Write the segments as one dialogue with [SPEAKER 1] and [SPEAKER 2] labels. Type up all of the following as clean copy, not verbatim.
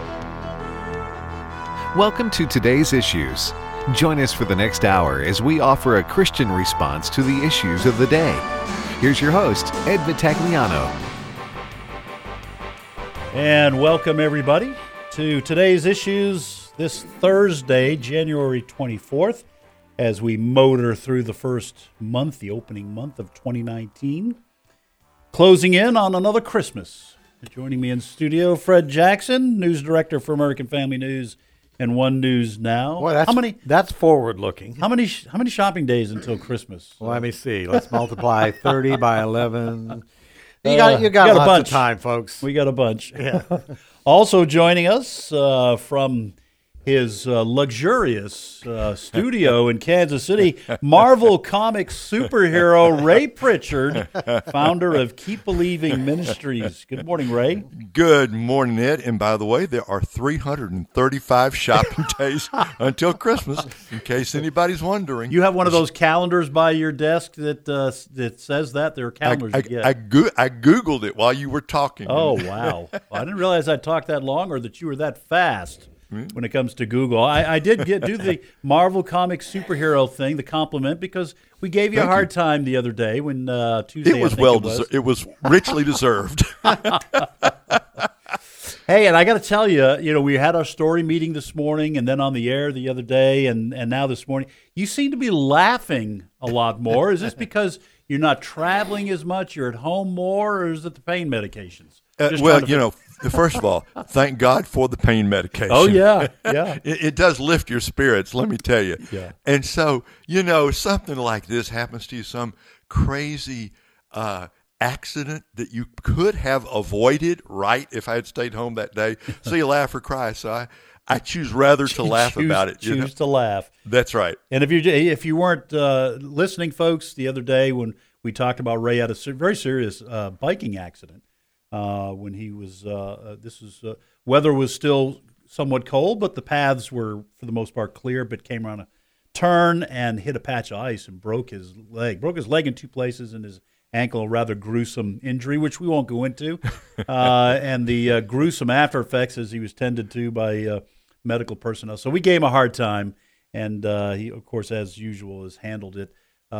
[SPEAKER 1] Welcome to Today's Issues. Join us for the next hour as we offer a Christian response to the issues of the day. Here's your host, Ed Vitagliano.
[SPEAKER 2] And welcome, everybody, to Today's Issues this Thursday, January 24th, as we motor through the first month, the opening month of 2019, closing in on another Christmas. Joining me in studio, Fred Jackson, news director for American Family News and One News Now.
[SPEAKER 3] Well, that's forward-looking.
[SPEAKER 2] How many shopping days until Christmas?
[SPEAKER 3] Well, let me see. Let's multiply 30 by 11. You got
[SPEAKER 2] a
[SPEAKER 3] lots
[SPEAKER 2] bunch
[SPEAKER 3] of time, folks.
[SPEAKER 2] We got a bunch.
[SPEAKER 3] Yeah.
[SPEAKER 2] Also joining us from his luxurious studio in Kansas City, Marvel Comics superhero Ray Pritchard, founder of Keep Believing Ministries. Good morning, Ray.
[SPEAKER 4] Good morning, Ed. And by the way, there are 335 shopping days until Christmas, in case anybody's wondering.
[SPEAKER 2] You have one of those calendars by your desk that says that? There are calendars you get.
[SPEAKER 4] I Googled it while you were talking.
[SPEAKER 2] Oh, wow. Well, I didn't realize I talked that long or that you were that fast. When it comes to Google, I did do the Marvel Comics superhero thing, the compliment, because we gave you a hard time the other day when Tuesday.
[SPEAKER 4] It was richly deserved.
[SPEAKER 2] Hey, and I got to tell you, we had our story meeting this morning, and then on the air the other day, and now this morning, you seem to be laughing a lot more. Is this because you're not traveling as much, you're at home more, or is it the pain medications?
[SPEAKER 4] First of all, thank God for the pain medication.
[SPEAKER 2] Oh, yeah.
[SPEAKER 4] It does lift your spirits, let me tell you.
[SPEAKER 2] Yeah.
[SPEAKER 4] And so, something like this happens to you, some crazy accident that you could have avoided, right, if I had stayed home that day. So you laugh or cry. So I choose rather to laugh about it.
[SPEAKER 2] Choose to laugh.
[SPEAKER 4] That's right.
[SPEAKER 2] And if you weren't listening, folks, the other day when we talked about Ray had a very serious biking accident. When he was, weather was still somewhat cold, but the paths were, for the most part, clear, but came around a turn and hit a patch of ice and broke his leg. Broke his leg in two places and his ankle, a rather gruesome injury, which we won't go into, and the gruesome after effects as he was tended to by medical personnel. So we gave him a hard time, and he, of course, as usual, has handled it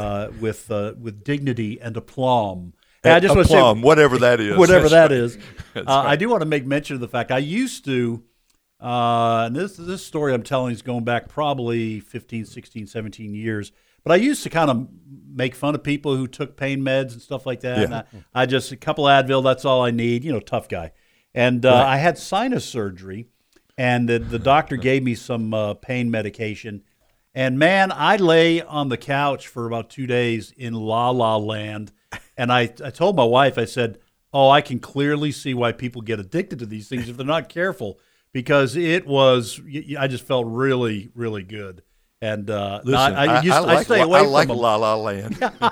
[SPEAKER 2] with dignity and aplomb.
[SPEAKER 4] Yeah, I just want to say, whatever that is.
[SPEAKER 2] Whatever that is.
[SPEAKER 4] Right.
[SPEAKER 2] I do want to make mention of the fact I used to, and this story I'm telling is going back probably 15, 16, 17 years, but I used to kind of make fun of people who took pain meds and stuff like that.
[SPEAKER 4] Yeah.
[SPEAKER 2] And I just, a couple Advil, that's all I need, tough guy. And
[SPEAKER 4] right.
[SPEAKER 2] I had sinus surgery, and the doctor gave me some pain medication. And, man, I lay on the couch for about 2 days in la-la land. And I told my wife, I said, I can clearly see why people get addicted to these things if they're not careful, because I just felt really, really good. And
[SPEAKER 4] listen,
[SPEAKER 2] I stay away from them.
[SPEAKER 4] La La Land.
[SPEAKER 2] All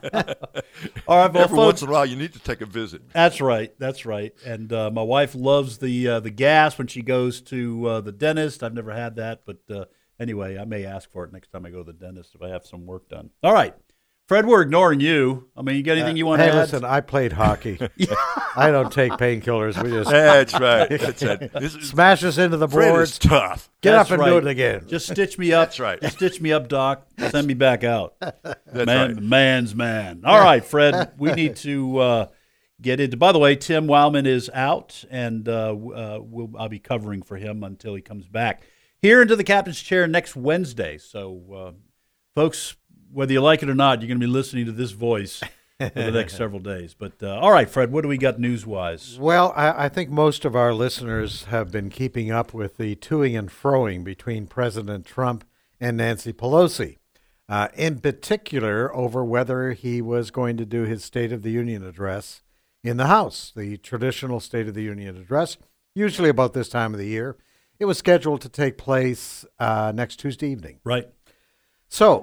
[SPEAKER 2] right, well,
[SPEAKER 4] Every once in a while, you need to take a visit.
[SPEAKER 2] That's right. And my wife loves the gas when she goes to the dentist. I've never had that, but anyway, I may ask for it next time I go to the dentist if I have some work done. All right. Fred, we're ignoring you. I mean, you got anything you want to add?
[SPEAKER 3] Hey, listen, I played hockey. I don't take painkillers. We just
[SPEAKER 4] That's right. That's it.
[SPEAKER 3] Smash us into the
[SPEAKER 4] Fred
[SPEAKER 3] boards.
[SPEAKER 4] is tough.
[SPEAKER 3] Get
[SPEAKER 2] That's
[SPEAKER 3] up and
[SPEAKER 2] right.
[SPEAKER 3] do it again.
[SPEAKER 2] Just stitch me up.
[SPEAKER 4] That's right.
[SPEAKER 2] Just stitch me up, Doc. Send me back out.
[SPEAKER 4] That's
[SPEAKER 2] Man,
[SPEAKER 4] right.
[SPEAKER 2] Man's man. All right, Fred, we need to get into. By the way, Tim Wildman is out, and I'll be covering for him until he comes back here into the captain's chair next Wednesday. So, folks, whether you like it or not, you're going to be listening to this voice for the next several days. But all right, Fred, what do we got news-wise?
[SPEAKER 3] Well, I think most of our listeners have been keeping up with the toing and froing between President Trump and Nancy Pelosi, in particular over whether he was going to do his State of the Union address in the House, the traditional State of the Union address, usually about this time of the year. It was scheduled to take place next Tuesday evening.
[SPEAKER 2] Right.
[SPEAKER 3] So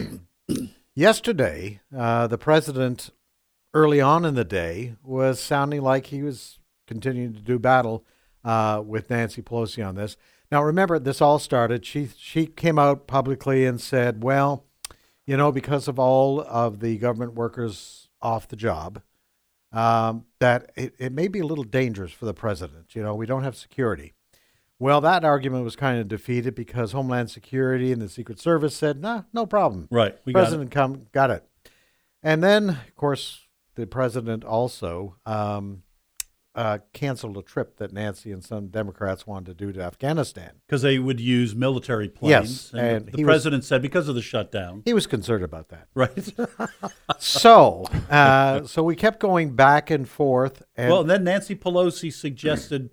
[SPEAKER 3] yesterday, the president, early on in the day, was sounding like he was continuing to do battle with Nancy Pelosi on this. Now, remember, this all started. She came out publicly and said, well, because of all of the government workers off the job, that it may be a little dangerous for the president. We don't have security. Well, that argument was kind of defeated because Homeland Security and the Secret Service said, no problem.
[SPEAKER 2] Right. We
[SPEAKER 3] President got it. And then, of course, the president also canceled a trip that Nancy and some Democrats wanted to do to Afghanistan.
[SPEAKER 2] Because they would use military planes.
[SPEAKER 3] Yes. And
[SPEAKER 2] the president said because of the shutdown.
[SPEAKER 3] He was concerned about that.
[SPEAKER 2] Right.
[SPEAKER 3] So we kept going back and forth.
[SPEAKER 2] And then Nancy Pelosi suggested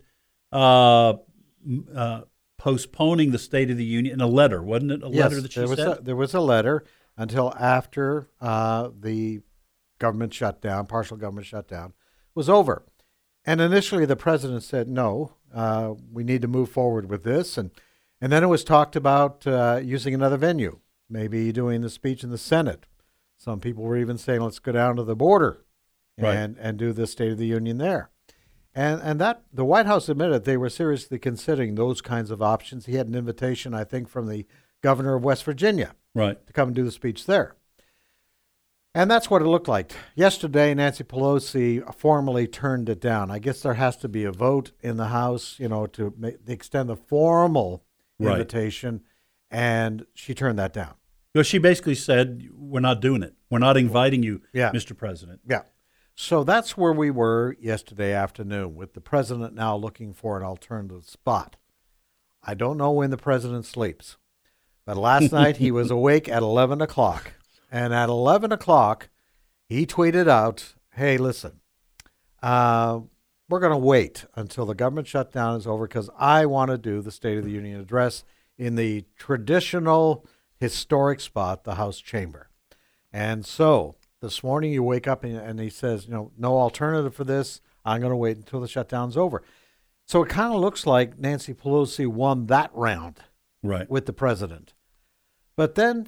[SPEAKER 2] postponing the State of the Union in a letter, wasn't it? A letter that she said?
[SPEAKER 3] There was a letter until after the government shutdown, partial government shutdown, was over. And initially the president said, no, we need to move forward with this. And then it was talked about using another venue, maybe doing the speech in the Senate. Some people were even saying, let's go down to the border and do the State of the Union there. And that the White House admitted they were seriously considering those kinds of options. He had an invitation, I think, from the governor of West Virginia to come and do the speech there. And that's what it looked like. Yesterday, Nancy Pelosi formally turned it down. I guess there has to be a vote in the House, to extend the formal invitation, and she turned that down.
[SPEAKER 2] Well, she basically said, we're not doing it. We're not inviting you, Mr. President.
[SPEAKER 3] Yeah. So that's where we were yesterday afternoon, with the president now looking for an alternative spot. I don't know when the president sleeps, but last night he was awake at 11 o'clock. And at 11 o'clock, he tweeted out, hey, listen, we're going to wait until the government shutdown is over because I want to do the State of the Union address in the traditional historic spot, the House chamber. And so this morning you wake up and he says, no alternative for this. I'm going to wait until the shutdown's over. So it kind of looks like Nancy Pelosi won that round with the president. But then,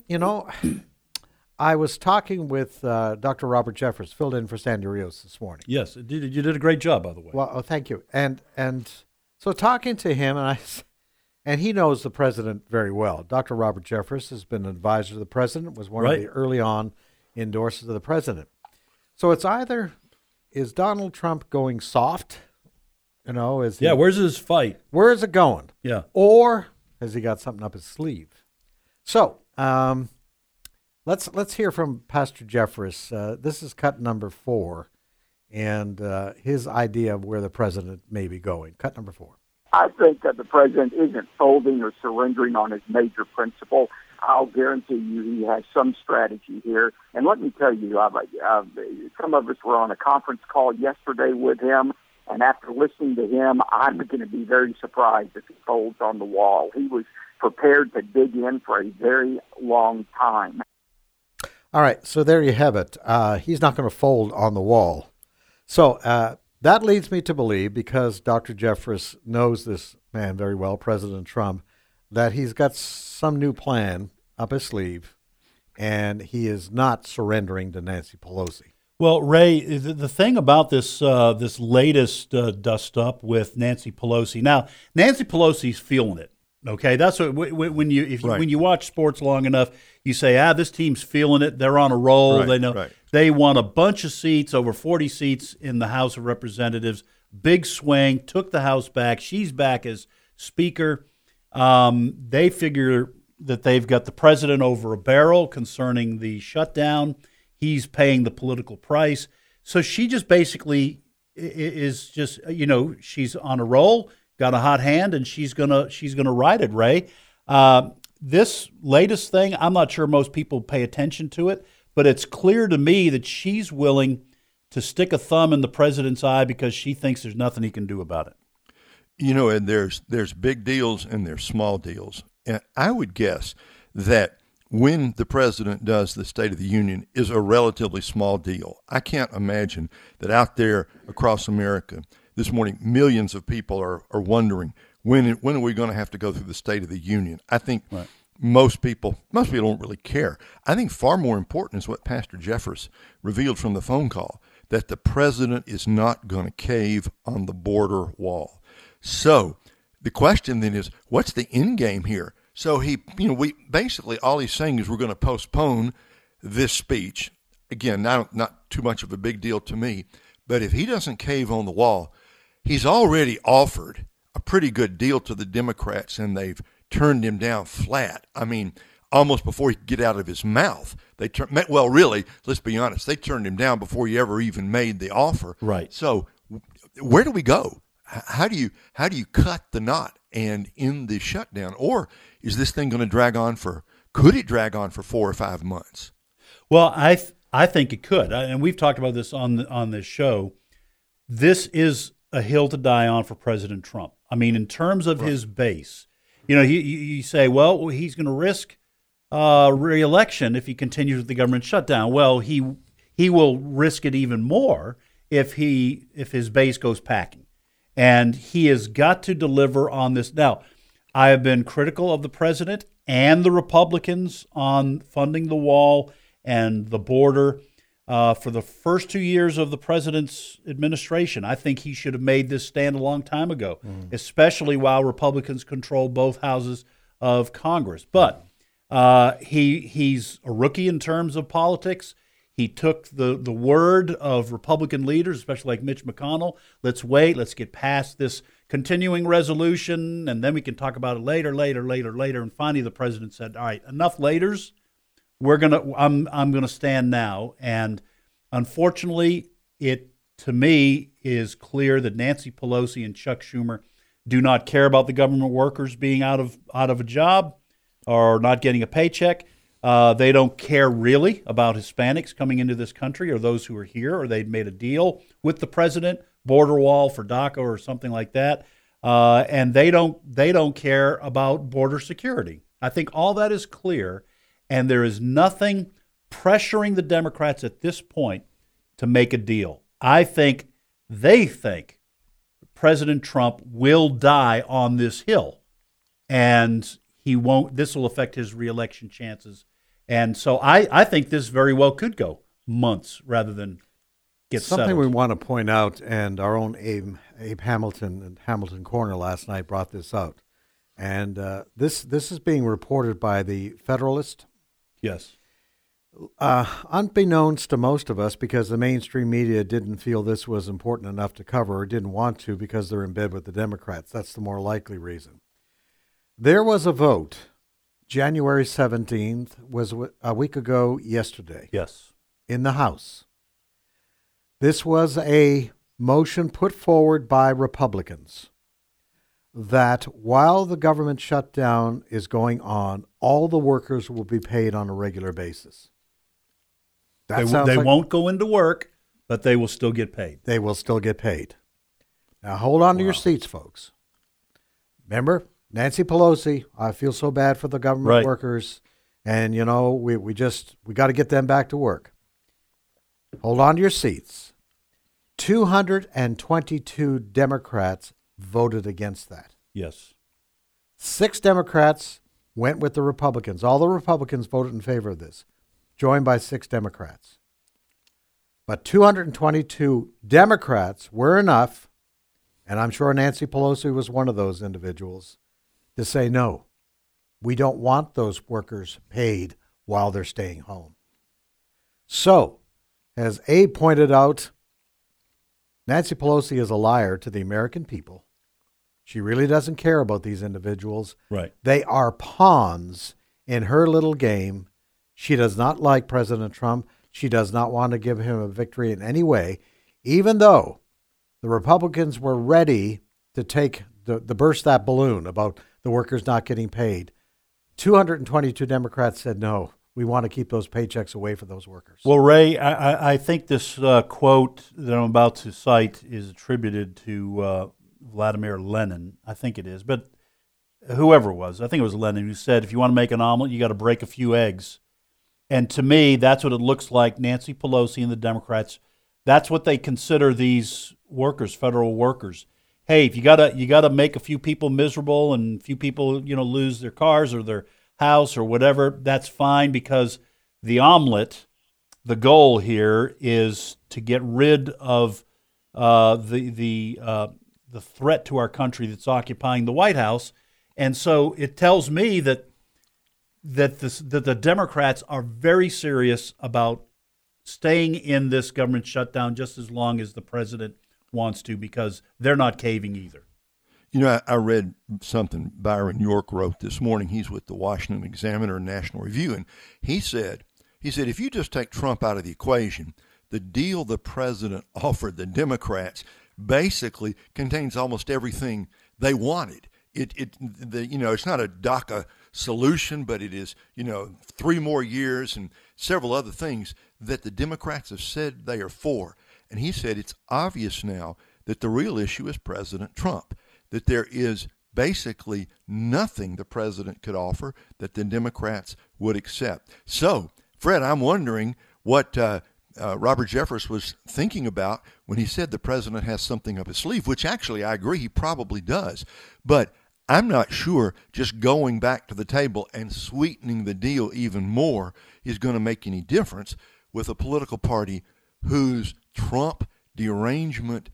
[SPEAKER 3] I was talking with Dr. Robert Jeffress, filled in for Sandy Rios this morning.
[SPEAKER 2] Yes, you did a great job, by the way.
[SPEAKER 3] Well, thank you. And so talking to him, and he knows the president very well. Dr. Robert Jeffress has been an advisor to the president, was one of the early on endorsers of the president. So it's either, is Donald Trump going soft?
[SPEAKER 2] Where's his fight?
[SPEAKER 3] Where is it going?
[SPEAKER 2] Yeah.
[SPEAKER 3] Or has he got something up his sleeve? So, Let's hear from Pastor Jeffress. This is cut number 4, and his idea of where the president may be going. Cut number 4.
[SPEAKER 5] I think that the president isn't folding or surrendering on his major principle. I'll guarantee you he has some strategy here. And let me tell you, some of us were on a conference call yesterday with him, and after listening to him, I'm going to be very surprised if he folds on the wall. He was prepared to dig in for a very long time.
[SPEAKER 3] All right, so there you have it. He's not going to fold on the wall. So that leads me to believe, because Dr. Jeffress knows this man very well, President Trump, that he's got some new plan up his sleeve, and he is not surrendering to Nancy Pelosi.
[SPEAKER 2] Well, Ray, the thing about this latest dust-up with Nancy Pelosi, now, Nancy Pelosi's feeling it. Okay, that's what when you watch sports long enough, you say, this team's feeling it. They're on a roll. They know they won a bunch of seats, over 40 seats in the House of Representatives. Big swing, took the House back. She's back as Speaker. They figure that they've got the president over a barrel concerning the shutdown. He's paying the political price. So she just basically is just, she's on a roll. Got a hot hand, and she's gonna ride it, Ray. This latest thing, I'm not sure most people pay attention to it, but it's clear to me that she's willing to stick a thumb in the president's eye because she thinks there's nothing he can do about it.
[SPEAKER 4] And there's big deals and there's small deals. And I would guess that when the president does the State of the Union is a relatively small deal. I can't imagine that out there across America this morning, millions of people are wondering, when are we going to have to go through the State of the Union? I think most people don't really care. I think far more important is what Pastor Jeffress revealed from the phone call, that the president is not going to cave on the border wall. So the question then is, what's the end game here? So we basically, all he's saying is we're going to postpone this speech. Again, not too much of a big deal to me, but if he doesn't cave on the wall, he's already offered a pretty good deal to the Democrats, and they've turned him down flat. I mean, almost before he could get out of his mouth. Well, really, let's be honest, they turned him down before he ever even made the offer.
[SPEAKER 2] Right.
[SPEAKER 4] So where do we go? How do you cut the knot and end the shutdown? Or is this thing going to drag on could it drag on for 4 or 5 months?
[SPEAKER 2] Well, I think it could. And we've talked about this on this show. This is a hill to die on for President Trump. I mean, in terms of his base, you say, well, he's going to risk re-election if he continues with the government shutdown. Well, he will risk it even more if his base goes packing. And he has got to deliver on this. Now, I have been critical of the president and the Republicans on funding the wall and the border for the first 2 years of the president's administration. I think he should have made this stand a long time ago, especially while Republicans control both houses of Congress. But he's a rookie in terms of politics. He took the word of Republican leaders, especially like Mitch McConnell. Let's wait. Let's get past this continuing resolution, and then we can talk about it later. And finally, the president said, "All right, enough laters. I'm gonna stand now." And unfortunately, it to me is clear that Nancy Pelosi and Chuck Schumer do not care about the government workers being out of a job or not getting a paycheck. They don't care really about Hispanics coming into this country or those who are here, or they'd made a deal with the president, border wall for DACA or something like that, and they don't care about border security. I think all that is clear, and there is nothing pressuring the Democrats at this point to make a deal. I think they think President Trump will die on this hill, and he won't. This will affect his reelection chances. And so I think this very well could go months rather than get
[SPEAKER 3] Something
[SPEAKER 2] settled.
[SPEAKER 3] we want to point out, and our own Abe Hamilton and Hamilton Corner last night brought this out. And this is being reported by the Federalist.
[SPEAKER 2] Yes.
[SPEAKER 3] Unbeknownst to most of us, because the mainstream media didn't feel this was important enough to cover or didn't want to because they're in bed with the Democrats. That's the more likely reason. There was a vote. January 17th was a week ago yesterday.
[SPEAKER 2] Yes.
[SPEAKER 3] In the House. This was a motion put forward by Republicans that while the government shutdown is going on, all the workers will be paid on a regular basis.
[SPEAKER 2] They won't go into work, but they will still get paid.
[SPEAKER 3] They will still get paid. Now hold on to your seats, folks. Remember, Nancy Pelosi, I feel so bad for the government workers, and we got to get them back to work. Hold on to your seats. 222 Democrats voted against that.
[SPEAKER 2] Yes.
[SPEAKER 3] 6 Democrats went with the Republicans. All the Republicans voted in favor of this, joined by 6 Democrats. But 222 Democrats were enough, and I'm sure Nancy Pelosi was one of those individuals, to say, no, we don't want those workers paid while they're staying home. So, as Abe pointed out, Nancy Pelosi is a liar to the American people. She really doesn't care about these individuals.
[SPEAKER 2] Right.
[SPEAKER 3] They are pawns in her little game. She does not like President Trump. She does not want to give him a victory in any way, even though the Republicans were ready to take the burst that balloon about the workers not getting paid. 222 Democrats said, no, we want to keep those paychecks away from those workers.
[SPEAKER 2] Well, Ray, I think this quote that I'm about to cite is attributed to Vladimir Lenin. I think it is, but whoever it was, I think it was Lenin who said, if you want to make an omelet, you got to break a few eggs. And to me, that's what it looks like. Nancy Pelosi and the Democrats, that's what they consider these workers, federal workers. Hey, if you gotta make a few people miserable and a few people lose their cars or their house or whatever, that's fine, because the omelet, the goal here is to get rid of the threat to our country that's occupying the White House. And so it tells me that the Democrats are very serious about staying in this government shutdown just as long as the president wants to, because they're not caving either.
[SPEAKER 4] You know, I read something Byron York wrote this morning. He's with the Washington Examiner and National Review, and he said, if you just take Trump out of the equation, the deal the president offered the Democrats basically contains almost everything they wanted. It's not a DACA solution, but it is, 3 more years and several other things that the Democrats have said they are for. And he said it's obvious now that the real issue is President Trump, that there is basically nothing the president could offer that the Democrats would accept. So, Fred, I'm wondering what Robert Jeffress was thinking about when he said the president has something up his sleeve, which actually I agree he probably does. But I'm not sure just going back to the table and sweetening the deal even more is going to make any difference with a political party whose Trump derangement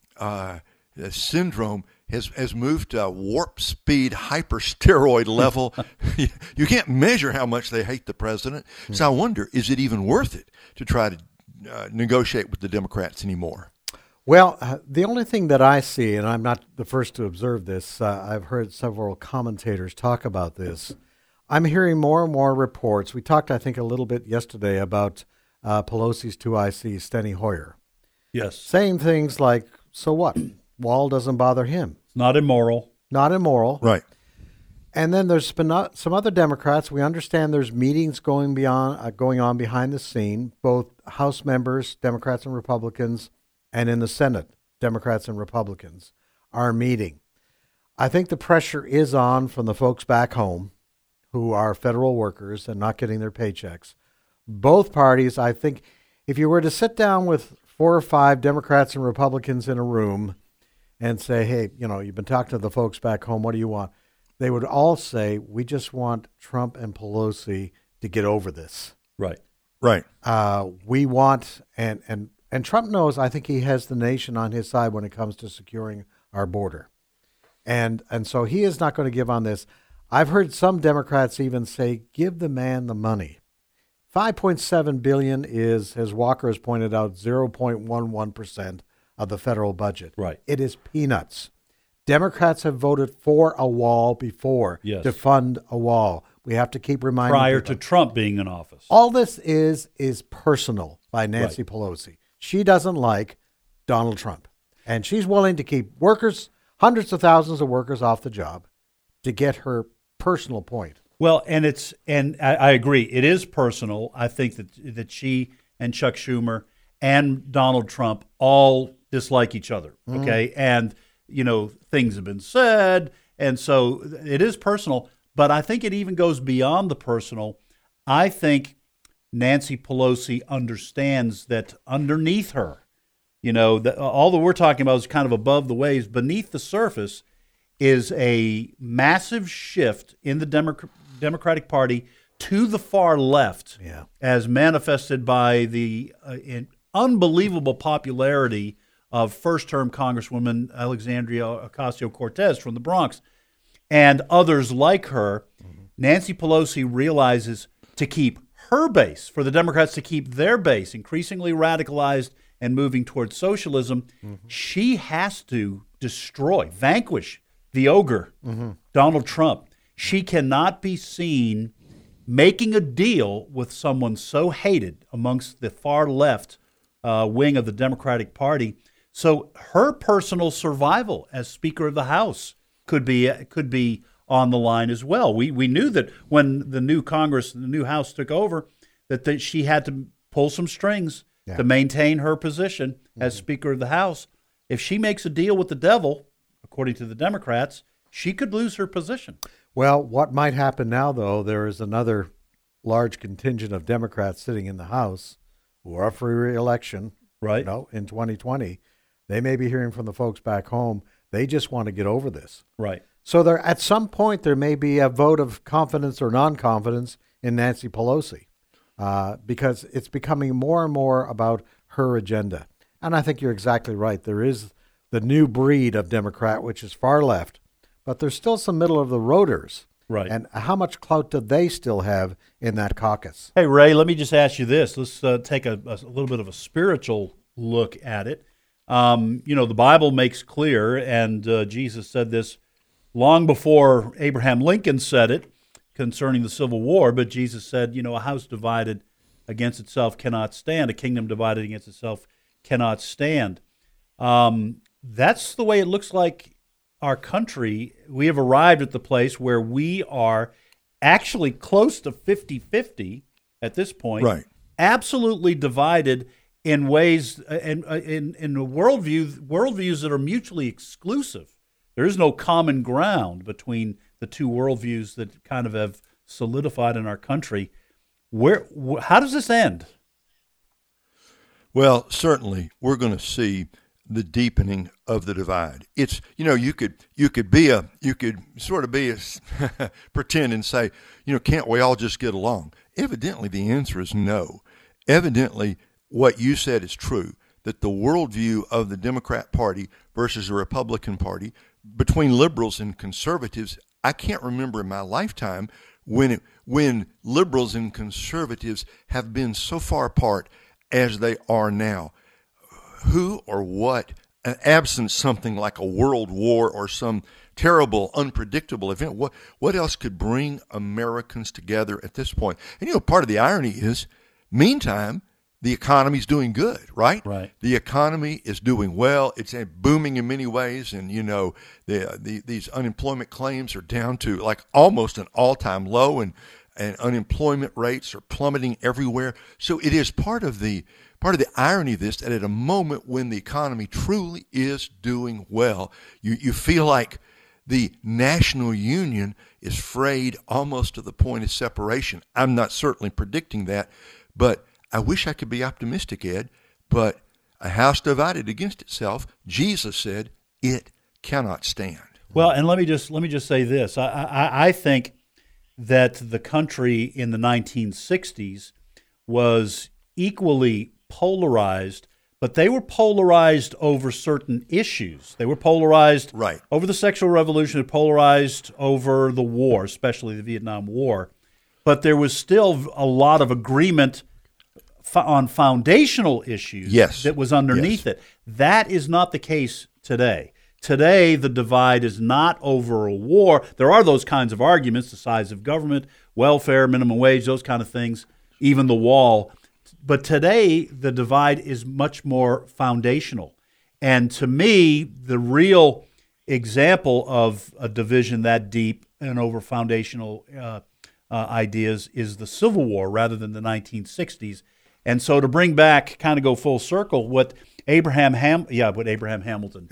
[SPEAKER 4] syndrome has moved to a warp speed hypersteroid level. You can't measure how much they hate the president. So I wonder, is it even worth it to try to negotiate with the Democrats anymore?
[SPEAKER 3] Well, the only thing that I see, and I'm not the first to observe this, I've heard several commentators talk about this. I'm hearing more and more reports. We talked, I think, a little bit yesterday about Pelosi's 2IC, Steny Hoyer.
[SPEAKER 2] Yes.
[SPEAKER 3] Saying things like, so what? Wall doesn't bother him.
[SPEAKER 2] Not immoral.
[SPEAKER 3] Not immoral.
[SPEAKER 4] Right.
[SPEAKER 3] And then there's been some other Democrats. We understand there's meetings going on behind the scene, both House members, Democrats and Republicans, and in the Senate, Democrats and Republicans are meeting. I think the pressure is on from the folks back home who are federal workers and not getting their paychecks. Both parties, I think, if you were to sit down with 4 or 5 Democrats and Republicans in a room and say, hey, you've been talking to the folks back home, what do you want? They would all say, we just want Trump and Pelosi to get over this.
[SPEAKER 2] Right.
[SPEAKER 4] Right.
[SPEAKER 3] We want, and Trump knows, I think he has the nation on his side when it comes to securing our border. And so he is not going to give on this. I've heard some Democrats even say, give the man the money. $5.7 billion is, as Walker has pointed out, 0.11% of the federal budget.
[SPEAKER 2] Right.
[SPEAKER 3] It is peanuts. Democrats have voted for a wall before to fund a wall. We have to keep reminding
[SPEAKER 2] prior
[SPEAKER 3] people.
[SPEAKER 2] to Trump being in office.
[SPEAKER 3] All this is personal by Nancy Pelosi. She doesn't like Donald Trump. And she's willing to keep workers, hundreds of thousands of workers off the job to get her personal point.
[SPEAKER 2] Well, and I agree. It is personal. I think that she and Chuck Schumer and Donald Trump all dislike each other. Okay. And, things have been said. And so it is personal. But I think it even goes beyond the personal. I think Nancy Pelosi understands that underneath her, all that we're talking about is kind of above the waves. Beneath the surface is a massive shift in the Democratic Party to the far left, as manifested by the unbelievable popularity of first-term Congresswoman Alexandria Ocasio-Cortez from the Bronx and others like her. Nancy Pelosi realizes to keep her base, for the Democrats to keep their base increasingly radicalized and moving towards socialism, she has to vanquish the ogre, Donald Trump. She cannot be seen making a deal with someone so hated amongst the far left wing of the Democratic Party. So her personal survival as Speaker of the House could be on the line as well. We knew that when the new Congress, the new House took over, that she had to pull some strings to maintain her position as Speaker of the House. If she makes a deal with the devil, according to the Democrats, she could lose her position.
[SPEAKER 3] Well, what might happen now, though, there is another large contingent of Democrats sitting in the House who are for re-election,
[SPEAKER 2] right?
[SPEAKER 3] In 2020. They may be hearing from the folks back home. They just want to get over this.
[SPEAKER 2] Right.
[SPEAKER 3] So at some point, there may be a vote of confidence or non-confidence in Nancy Pelosi because it's becoming more and more about her agenda. And I think you're exactly right. There is the new breed of Democrat, which is far left, but there's still some middle-of-the-roaders.
[SPEAKER 2] Right.
[SPEAKER 3] And how much clout do they still have in that caucus?
[SPEAKER 2] Hey, Ray, let me just ask you this. Let's take a little bit of a spiritual look at it. The Bible makes clear, and Jesus said this long before Abraham Lincoln said it concerning the Civil War, but Jesus said, a house divided against itself cannot stand. A kingdom divided against itself cannot stand. That's the way it looks like our country. We have arrived at the place where we are actually close to 50-50 at this point.
[SPEAKER 4] Right.
[SPEAKER 2] Absolutely divided in ways, in worldviews that are mutually exclusive. There is no common ground between the two worldviews that kind of have solidified in our country. How does this end?
[SPEAKER 4] Well, certainly we're going to see the deepening of the divide. It's you could sort of pretend and say, can't we all just get along? Evidently, the answer is no. Evidently, what you said is true, that the worldview of the Democrat Party versus the Republican Party, between liberals and conservatives, I can't remember in my lifetime when liberals and conservatives have been so far apart as they are now. Who or what, absent something like a world war or some terrible, unpredictable event, what else could bring Americans together at this point? And, part of the irony is, meantime, the economy's doing good, right?
[SPEAKER 2] Right.
[SPEAKER 4] The economy is doing well. It's booming in many ways, and these unemployment claims are down to like almost an all-time low, and unemployment rates are plummeting everywhere. So it is part of the irony of this, that at a moment when the economy truly is doing well, you feel like the national union is frayed almost to the point of separation. I'm not certainly predicting that, but I wish I could be optimistic, Ed, but a house divided against itself, Jesus said, it cannot stand.
[SPEAKER 2] Well, and let me just say this. I think that the country in the 1960s was equally polarized, but they were polarized over certain issues. They were polarized over the sexual revolution, polarized over the war, especially the Vietnam War. But there was still a lot of agreement on foundational issues that was underneath it. That is not the case today. Today, the divide is not over a war. There are those kinds of arguments, the size of government, welfare, minimum wage, those kind of things, even the wall. But today, the divide is much more foundational. And to me, the real example of a division that deep and over foundational ideas is the Civil War rather than the 1960s. And so to bring back, kind of go full circle, what Abraham Lincoln,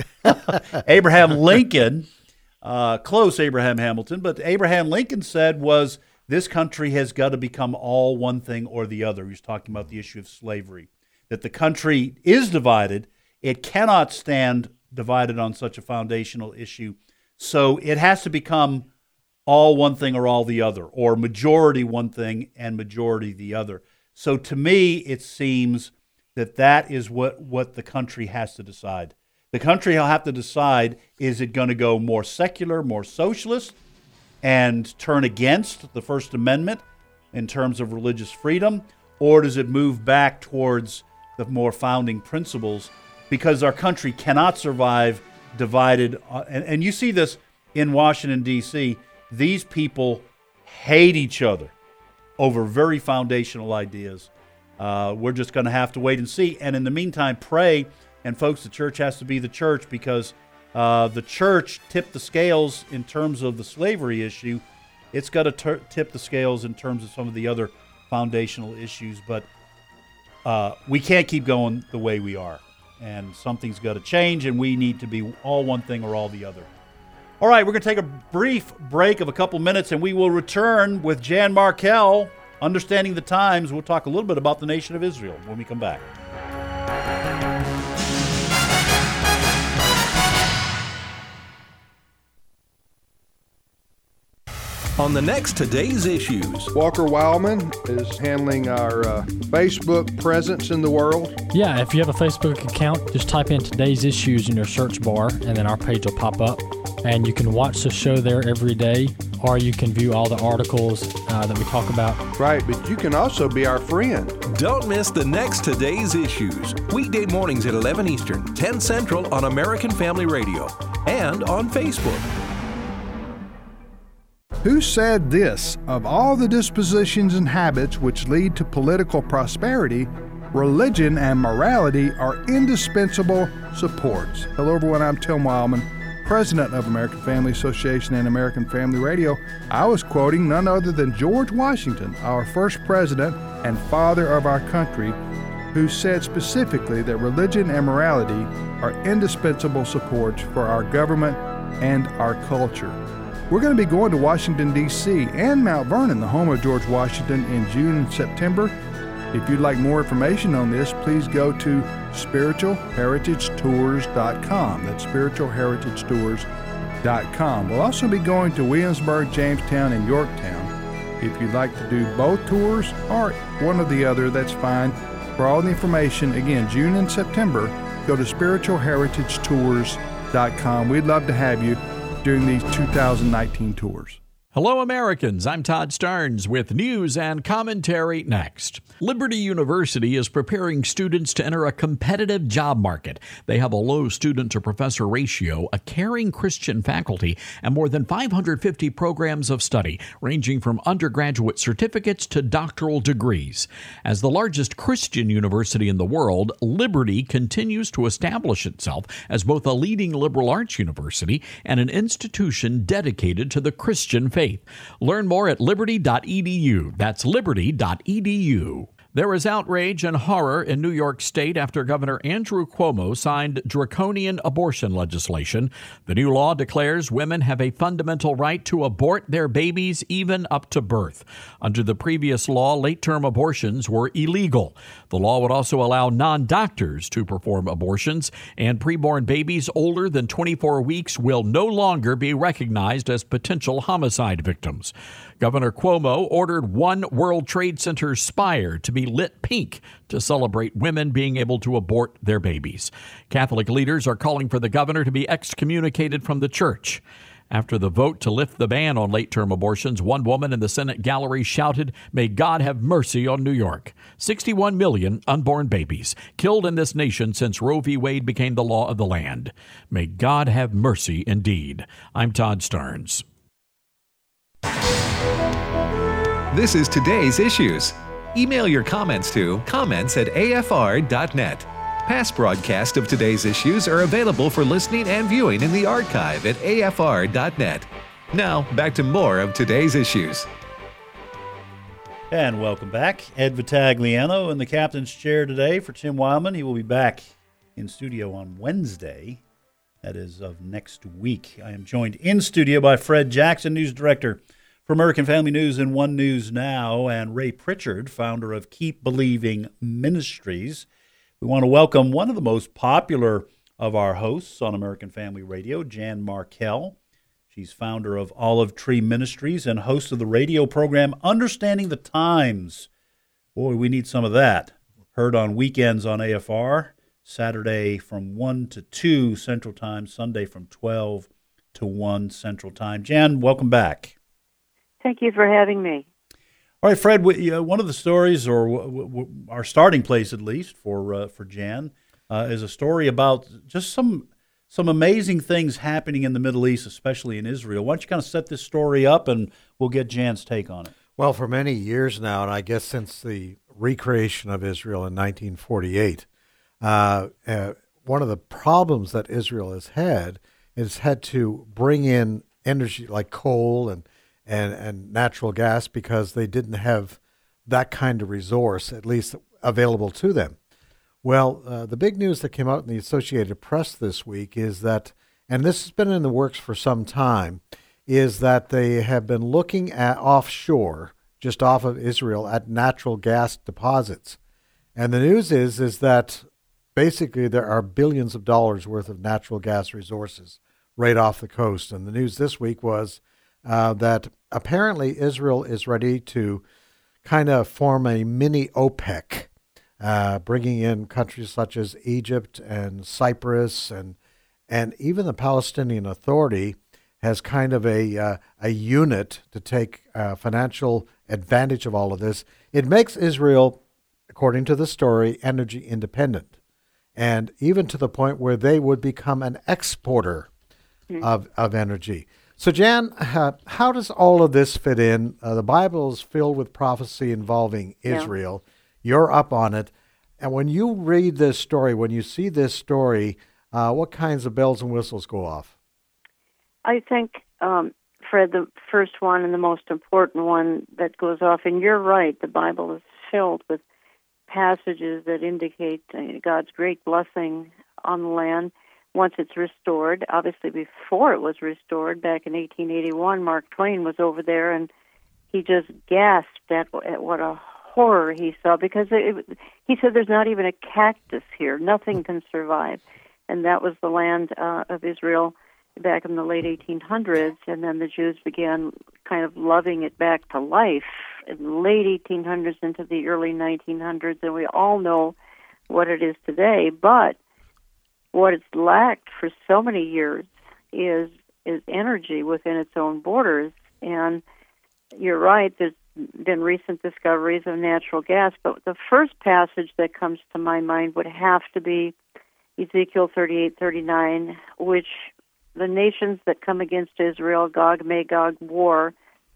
[SPEAKER 2] close Abraham Hamilton, but Abraham Lincoln said was, this country has got to become all one thing or the other. He was talking about the issue of slavery, that the country is divided. It cannot stand divided on such a foundational issue. So it has to become all one thing or all the other, or majority one thing and majority the other. So to me, it seems that is what the country has to decide. The country will have to decide, is it going to go more secular, more socialist, and turn against the First Amendment in terms of religious freedom, or does it move back towards the more founding principles? Because our country cannot survive divided. And you see this in Washington, D.C. These people hate each other over very foundational ideas. We're just going to have to wait and see. And in the meantime, pray. And folks, the church has to be the church, because the church tipped the scales in terms of the slavery issue. It's got to tip the scales in terms of some of the other foundational issues. But we can't keep going the way we are. And something's got to change, and we need to be all one thing or all the other. All right, we're going to take a brief break of a couple minutes, and we will return with Jan Markell, Understanding the Times. We'll talk a little bit about the nation of Israel when we come back.
[SPEAKER 6] On the next Today's Issues.
[SPEAKER 7] Walker Wildman is handling our Facebook presence in the world.
[SPEAKER 8] Yeah, if you have a Facebook account, just type in Today's Issues in your search bar, and then our page will pop up. And you can watch the show there every day. or you can view all the articles that we talk about.
[SPEAKER 7] Right, but you can also be our friend.
[SPEAKER 6] Don't miss the next Today's Issues. Weekday mornings at 11 Eastern, 10 Central on American Family Radio and on Facebook.
[SPEAKER 9] Who said this? Of all the dispositions and habits which lead to political prosperity, religion and morality are indispensable supports. Hello everyone, I'm Tim Wildman, President of American Family Association and American Family Radio. I was quoting none other than George Washington, our first president and father of our country, who said specifically that religion and morality are indispensable supports for our government and our culture. We're going to be going to Washington, D.C. and Mount Vernon, the home of George Washington, in June and September. If you'd like more information on this, please go to spiritualheritagetours.com. That's spiritualheritagetours.com. We'll also be going to Williamsburg, Jamestown, and Yorktown. If you'd like to do both tours or one or the other, that's fine. For all the information, again, June and September, go to spiritualheritagetours.com. We'd love to have you during these 2019 tours.
[SPEAKER 10] Hello, Americans. I'm Todd Starnes with news and commentary next. Liberty University is preparing students to enter a competitive job market. They have a low student-to-professor ratio, a caring Christian faculty, and more than 550 programs of study, ranging from undergraduate certificates to doctoral degrees. As the largest Christian university in the world, Liberty continues to establish itself as both a leading liberal arts university and an institution dedicated to the Christian faith. Learn more at liberty.edu. That's liberty.edu. There is outrage and horror in New York State after Governor Andrew Cuomo signed draconian abortion legislation. The new law declares women have a fundamental right to abort their babies even up to birth. Under the previous law, late-term abortions were illegal. The law would also allow non-doctors to perform abortions, and preborn babies older than 24 weeks will no longer be recognized as potential homicide victims. Governor Cuomo ordered One World Trade Center spire to be lit pink to celebrate women being able to abort their babies. Catholic leaders are calling for the governor to be excommunicated from the church. After the vote to lift the ban on late-term abortions, one woman in the Senate gallery shouted, "May God have mercy on New York." 61 million unborn babies killed in this nation since Roe v. Wade became the law of the land. May God have mercy indeed. I'm Todd Starnes.
[SPEAKER 1] This is Today's Issues. Email your comments to comments@afr.net. Past broadcasts of Today's Issues are available for listening and viewing in the archive at afr.net. Now, back to more of Today's Issues.
[SPEAKER 2] And welcome back. Ed Vitagliano in the captain's chair today for Tim Wildman. He will be back in studio on Wednesday. That is of next week. I am joined in studio by Fred Jackson, news director for American Family News and One News Now, and Ray Pritchard, founder of Keep Believing Ministries. We want to welcome one of the most popular of our hosts on American Family Radio, Jan Markell. She's founder of Olive Tree Ministries and host of the radio program Understanding the Times. Boy, we need some of that. Heard on weekends on AFR, Saturday from 1 to 2 Central Time, Sunday from 12 to 1 Central Time. Jan, welcome back.
[SPEAKER 11] Thank you for having me.
[SPEAKER 2] All right, Fred, one of the stories, or our starting place at least for Jan, is a story about just some amazing things happening in the Middle East, especially in Israel. Why don't you kind of set this story up, and we'll get Jan's take on it.
[SPEAKER 3] Well, for many years now, and I guess since the recreation of Israel in 1948, one of the problems that Israel has had to bring in energy like coal and natural gas because they didn't have that kind of resource, at least available to them. Well, the big news that came out in the Associated Press this week is that, and this has been in the works for some time, is that they have been looking at offshore, just off of Israel, at natural gas deposits. And the news is that basically there are billions of dollars worth of natural gas resources right off the coast. And the news this week was that apparently Israel is ready to kind of form a mini OPEC, bringing in countries such as Egypt and Cyprus and even the Palestinian Authority has kind of a unit to take financial advantage of all of this. It makes Israel, according to the story, energy independent, and even to the point where they would become an exporter of energy. So, Jan, how does all of this fit in? The Bible is filled with prophecy involving Israel. You're up on it. And when you read this story, when you see this story, what kinds of bells and whistles go off?
[SPEAKER 11] I think, Fred, the first one and the most important one that goes off, and you're right, the Bible is filled with passages that indicate God's great blessing on the land once it's restored. Obviously, before it was restored, back in 1881, Mark Twain was over there, and he just gasped at what a horror he saw, because he said there's not even a cactus here. Nothing can survive. And that was the land of Israel back in the late 1800s, and then the Jews began kind of loving it back to life in the late 1800s into the early 1900s, and we all know what it is today. But what it's lacked for so many years is energy within its own borders. And you're right, there's been recent discoveries of natural gas, but the first passage that comes to my mind would have to be Ezekiel 38:39, which the nations that come against Israel, Gog-Magog war,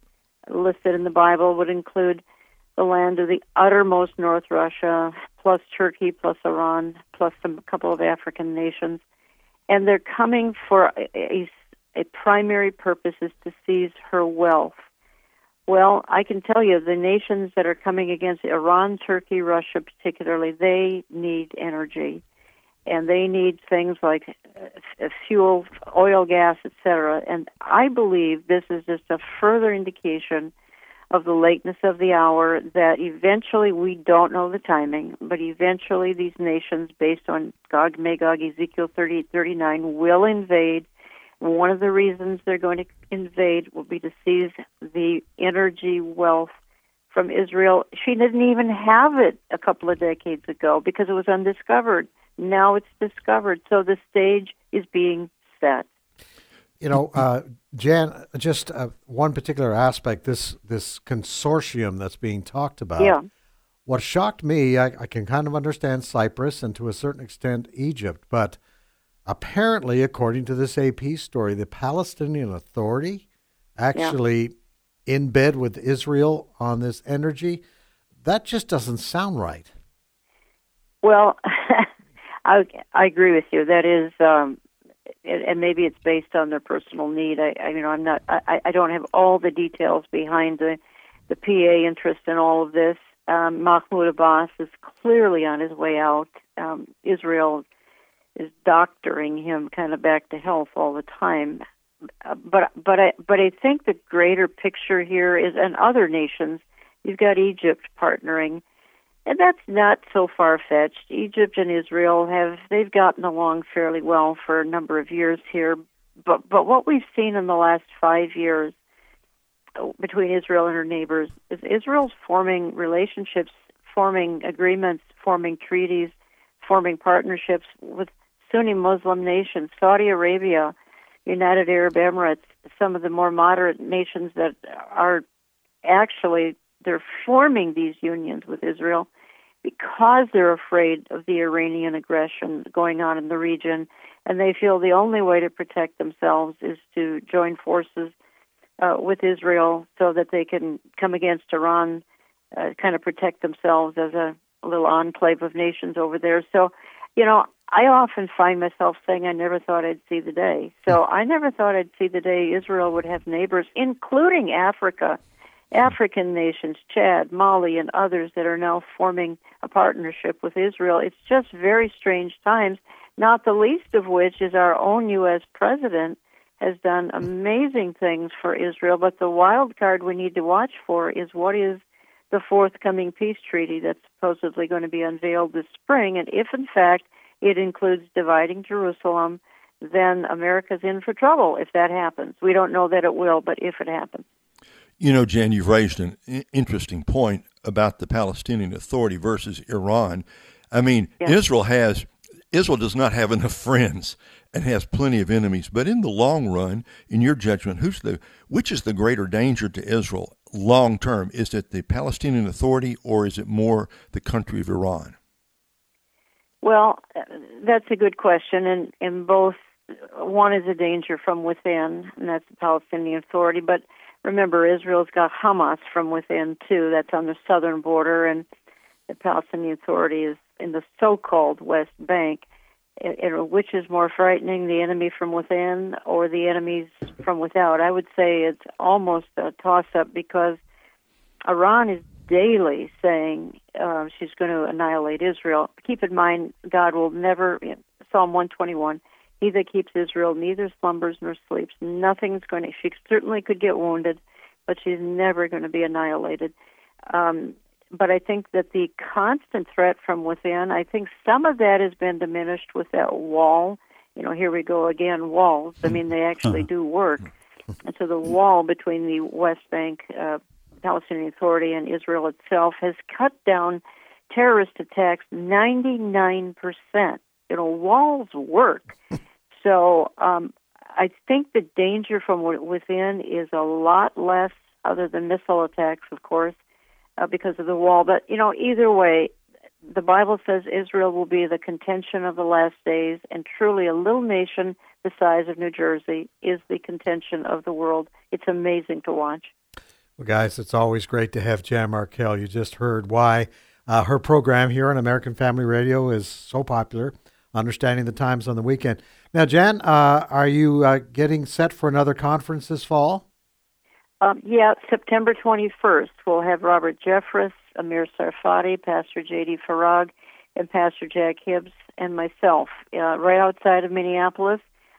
[SPEAKER 11] listed in the Bible, would include the land of the uttermost North Russia, plus Turkey, plus Iran, plus a couple of African nations. And they're coming for a primary purpose is to seize her wealth. Well, I can tell you, the nations that are coming against Iran, Turkey, Russia particularly, they need energy. And they need things like fuel, oil, gas, etc. And I believe this is just a further indication of the lateness of the hour, that eventually, we don't know the timing, but eventually these nations, based on Gog, Magog, Ezekiel 38:39, will invade. One of the reasons they're going to invade will be to seize the energy wealth from Israel. She didn't even have it a couple of decades ago because it was undiscovered. Now it's discovered, so the stage is being set.
[SPEAKER 3] You know, Jan, just one particular aspect, this consortium that's being talked about.
[SPEAKER 11] Yeah.
[SPEAKER 3] What shocked me, I can kind of understand Cyprus and to a certain extent Egypt, but apparently, according to this AP story, the Palestinian Authority actually in bed with Israel on this energy. That just doesn't sound right.
[SPEAKER 11] Well, I agree with you. That is, and maybe it's based on their personal need. I don't have all the details behind the PA interest in all of this. Mahmoud Abbas is clearly on his way out. Israel is doctoring him kind of back to health all the time. But I think the greater picture here is, and other nations, you've got Egypt partnering. And that's not so far-fetched. Egypt and Israel they've gotten along fairly well for a number of years here. But what we've seen in the last 5 years between Israel and her neighbors is Israel's forming relationships, forming agreements, forming treaties, forming partnerships with Sunni Muslim nations, Saudi Arabia, United Arab Emirates, some of the more moderate nations that are actually, they're forming these unions with Israel because they're afraid of the Iranian aggression going on in the region, and they feel the only way to protect themselves is to join forces with Israel so that they can come against Iran, kind of protect themselves as a little enclave of nations over there. So, you know, I often find myself saying I never thought I'd see the day. So I never thought I'd see the day Israel would have neighbors, including Africa, African nations, Chad, Mali, and others that are now forming a partnership with Israel. It's just very strange times, not the least of which is our own U.S. president has done amazing things for Israel. But the wild card we need to watch for is what is the forthcoming peace treaty that's supposedly going to be unveiled this spring. And if, in fact, it includes dividing Jerusalem, then America's in for trouble if that happens. We don't know that it will, but if it happens.
[SPEAKER 4] You know, Jan, you've raised an interesting point about the Palestinian Authority versus Iran. I mean, Israel does not have enough friends and has plenty of enemies. But in the long run, in your judgment, which is the greater danger to Israel long term? Is it the Palestinian Authority, or is it more the country of Iran?
[SPEAKER 11] Well, that's a good question, and in both, one is a danger from within, and that's the Palestinian Authority. But remember, Israel's got Hamas from within too. That's on the southern border, and the Palestinian Authority is in the so-called West Bank. Which is more frightening, the enemy from within or the enemies from without? I would say it's almost a toss-up, because Iran is daily saying she's going to annihilate Israel. Keep in mind, God will never, Psalm 121, he that keeps Israel neither slumbers nor sleeps. Nothing's going to, she certainly could get wounded, but she's never going to be annihilated. But I think that the constant threat from within, I think some of that has been diminished with that wall. Here we go again, walls. I mean, they actually do work. And so the wall between the West Bank, Palestinian Authority, and Israel itself has cut down terrorist attacks 99%. Walls work. So I think the danger from within is a lot less, other than missile attacks, of course, because of the wall. But, either way, the Bible says Israel will be the contention of the last days, and truly a little nation the size of New Jersey is the contention of the world. It's amazing to watch.
[SPEAKER 3] Well, guys, it's always great to have Jan Markell. You just heard why her program here on American Family Radio is so popular, Understanding the Times on the Weekend. Now, Jan, are you getting set for another conference this fall?
[SPEAKER 11] Yeah, September 21st, we'll have Robert Jeffress, Amir Sarfati, Pastor J.D. Farag, and Pastor Jack Hibbs, and myself, right outside of Minneapolis.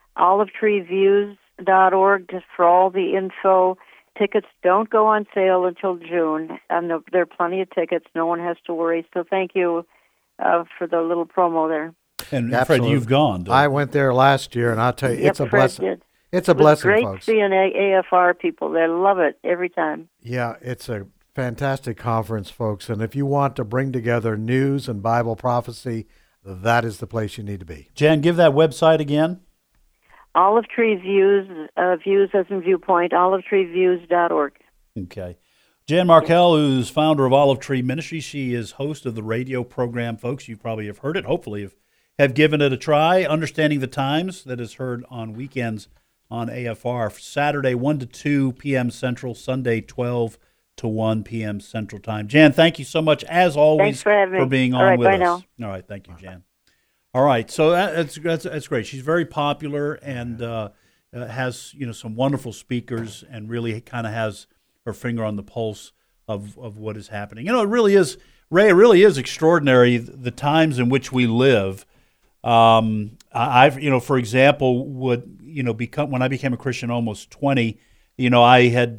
[SPEAKER 11] OliveTreeViews.org for all the info. Tickets don't go on sale until June, and there are plenty of tickets. No one has to worry. So thank you for the little promo there.
[SPEAKER 2] And Fred, you've gone.
[SPEAKER 3] I went there last year, and I'll tell you, it's a blessing.
[SPEAKER 11] Did.
[SPEAKER 3] It's a blessing,
[SPEAKER 11] great
[SPEAKER 3] folks.
[SPEAKER 11] Great seeing AFR people. They love it every time.
[SPEAKER 3] Yeah, it's a fantastic conference, folks. And if you want to bring together news and Bible prophecy, that is the place you need to be.
[SPEAKER 2] Jan, give that website again.
[SPEAKER 11] Olive Tree Views, views as in viewpoint, OliveTreeViews.org.
[SPEAKER 2] Okay. Jan Markell, who's founder of Olive Tree Ministry, she is host of the radio program, folks. You probably have heard it. Hopefully have given it a try. Understanding the Times, that is heard on weekends on AFR, Saturday 1 to 2 p.m. Central, Sunday 12 to 1 p.m. Central Time. Jan, thank you so much, as always, for being on with us.
[SPEAKER 11] Now.
[SPEAKER 2] All right, thank you, Jan. All right, so that's great. She's very popular and has some wonderful speakers, and really kind of has her finger on the pulse of what is happening. It really is, Ray. It really is extraordinary the times in which we live. I've for example, when I became a Christian almost 20, I had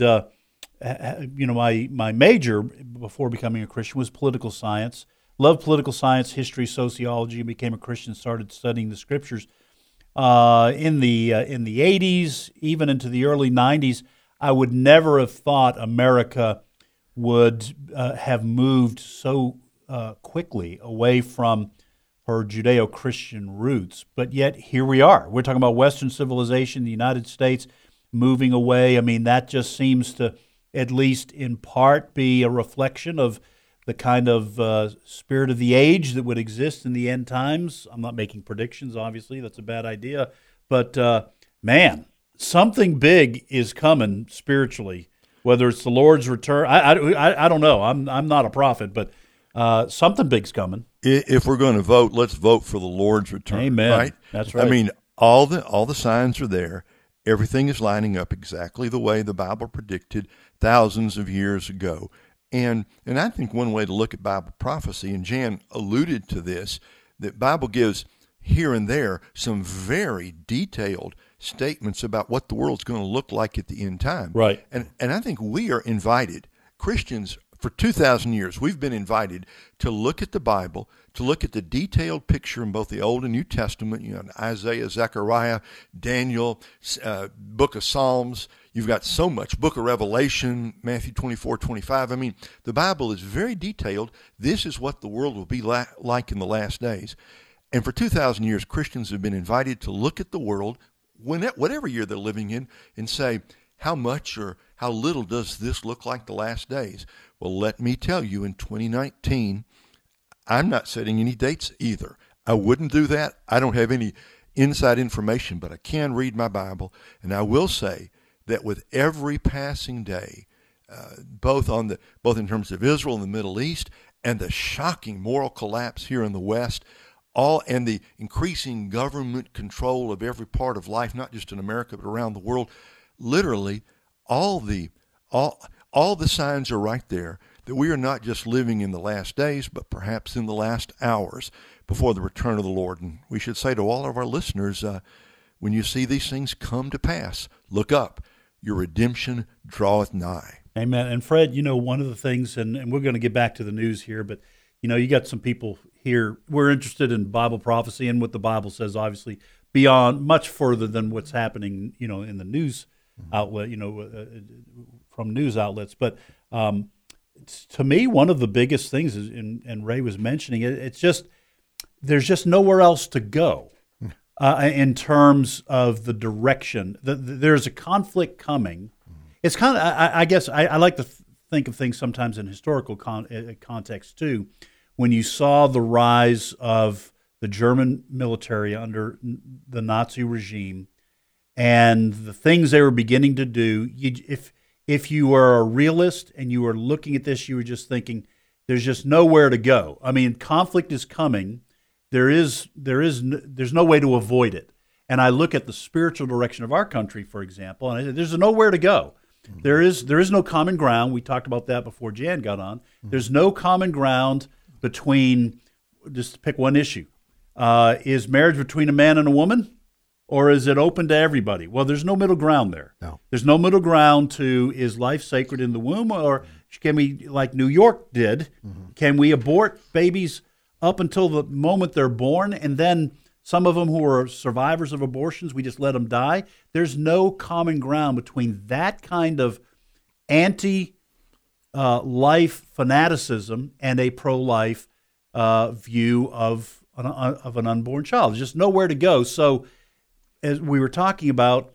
[SPEAKER 2] my major before becoming a Christian was political science. Loved political science, history, sociology. Became a Christian, started studying the scriptures in the 80s, even into the early 90s. I would never have thought America would have moved so quickly away from her Judeo-Christian roots. But yet here we are. We're talking about Western civilization, the United States moving away. I mean, that just seems to, at least in part, be a reflection of the kind of spirit of the age that would exist in the end times. I'm not making predictions, obviously. That's a bad idea. But, man, something big is coming spiritually, whether it's the Lord's return. I don't know. I'm not a prophet, but something big's coming.
[SPEAKER 4] If we're going to vote, let's vote for the Lord's return.
[SPEAKER 2] Amen.
[SPEAKER 4] Right?
[SPEAKER 2] That's right.
[SPEAKER 4] I mean, all the signs are there. Everything is lining up exactly the way the Bible predicted thousands of years ago. And I think one way to look at Bible prophecy, and Jan alluded to this, that Bible gives here and there some very detailed statements about what the world's going to look like at the end time.
[SPEAKER 2] Right.
[SPEAKER 4] And I think we are invited, Christians, for 2,000 years, we've been invited to look at the Bible, to look at the detailed picture in both the Old and New Testament, Isaiah, Zechariah, Daniel, book of Psalms. You've got so much, book of Revelation, Matthew 24, 25. I mean, the Bible is very detailed. This is what the world will be like in the last days. And for 2,000 years, Christians have been invited to look at the world, whatever year they're living in, and say, how much or how little does this look like the last days? Well, let me tell you, in 2019, I'm not setting any dates either. I wouldn't do that. I don't have any inside information, but I can read my Bible, and I will say that with every passing day, both in terms of Israel and the Middle East, and the shocking moral collapse here in the West, and the increasing government control of every part of life, not just in America but around the world, literally all the signs are right there that we are not just living in the last days, but perhaps in the last hours before the return of the Lord. And we should say to all of our listeners, when you see these things come to pass, look up. Your redemption draweth nigh.
[SPEAKER 2] Amen. And Fred, one of the things, and we're going to get back to the news here, but you got some people here. We're interested in Bible prophecy and what the Bible says, obviously, beyond much further than what's happening, in the news outlet, from news outlets. But to me, one of the biggest things is, and Ray was mentioning it, it's just there's just nowhere else to go in terms of the direction. There's a conflict coming. It's kind of, I guess, I like to think of things sometimes in historical context too. When you saw the rise of the German military under the Nazi regime and the things they were beginning to do, if you were a realist and you were looking at this, you were just thinking, there's just nowhere to go. I mean, conflict is coming. There's no way to avoid it. And I look at the spiritual direction of our country, for example, and I say, there's nowhere to go. Mm-hmm. There is no common ground. We talked about that before Jan got on. Mm-hmm. There's no common ground between, just to pick one issue, is marriage between a man and a woman, or is it open to everybody? Well, there's no middle ground there.
[SPEAKER 3] No.
[SPEAKER 2] There's no middle ground to, is life sacred in the womb, or can we, like New York did, can we abort babies up until the moment they're born, and then some of them who are survivors of abortions, we just let them die? There's no common ground between that kind of anti-life fanaticism and a pro-life view of an unborn child. There's just nowhere to go. So, as we were talking about,